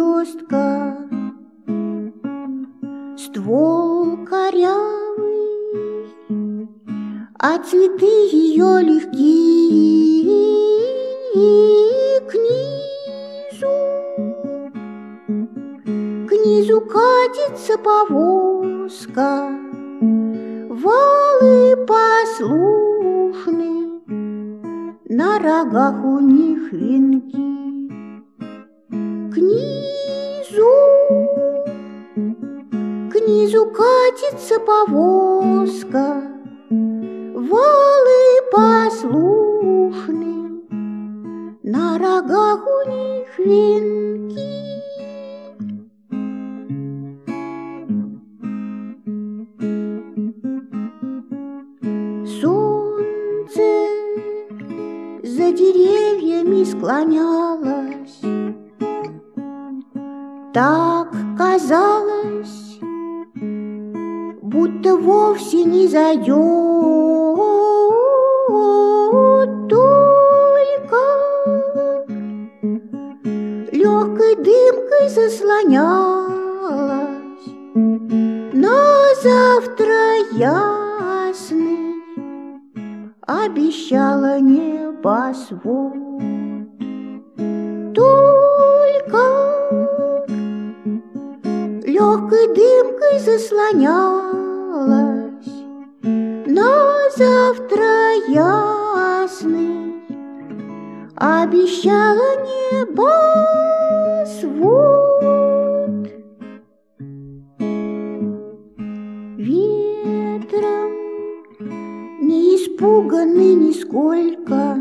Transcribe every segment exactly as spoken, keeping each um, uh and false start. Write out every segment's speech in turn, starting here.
перекрестка. Ствол корявый, а цветы ее легкие. К низу, к низу катится повозка, валы послушны, на рогах у них венки. К низу, к низу катится повозка, валы послушны, на рогах у них венки. Солнце за деревьями склонялось, так казалось, будто вовсе не зайдет, только легкой дымкой заслонялась на завтра ясный, обещала небосвод. Только легкой дымкой заслонялась на завтра ясный, обещала небосвод. Ветром не испуганный нисколько,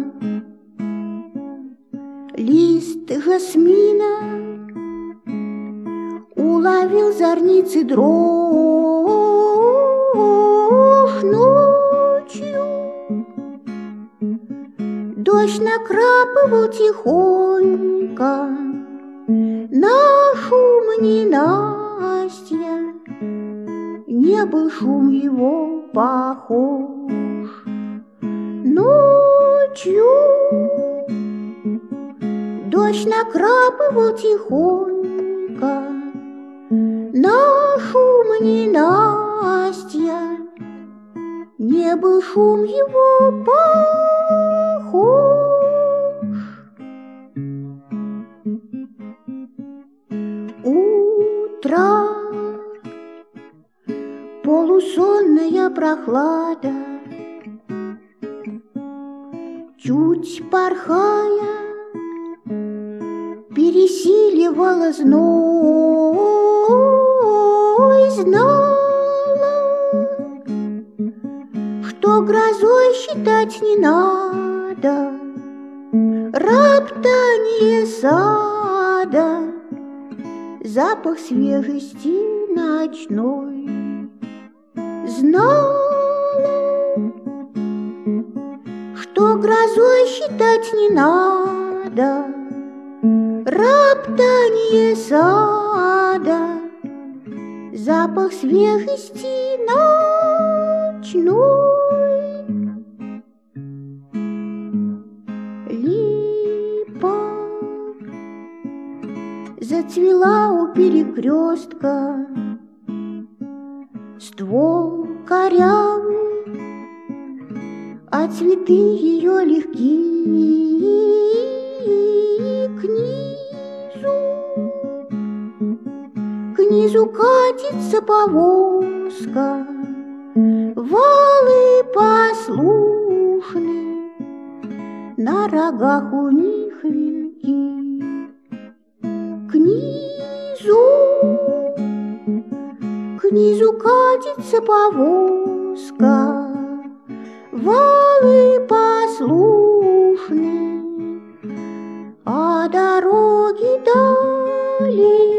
лист жасмина уловил зорницы дрожь. Ночью дождь накрапывал тихонько на шум ненастья, не был шум его похож. Ночью дождь накрапывал тихонько на шум ненастья, не был шум его похож. Утро, полусонная прохлада, чуть порхая, пересиливала зной, знала, что грозой считать не надо роптание сада, запах свежести ночной. Знала, что грозой считать не надо роптание сада, запах свежести ночной. Липа зацвела у перекрестка, ствол корявый, а цветы ее легкие. К низу, к низу катится повозка, валы послушны, на рогах у них венки. К низу, к низу катится повозка, валы послушны, а дороги далее.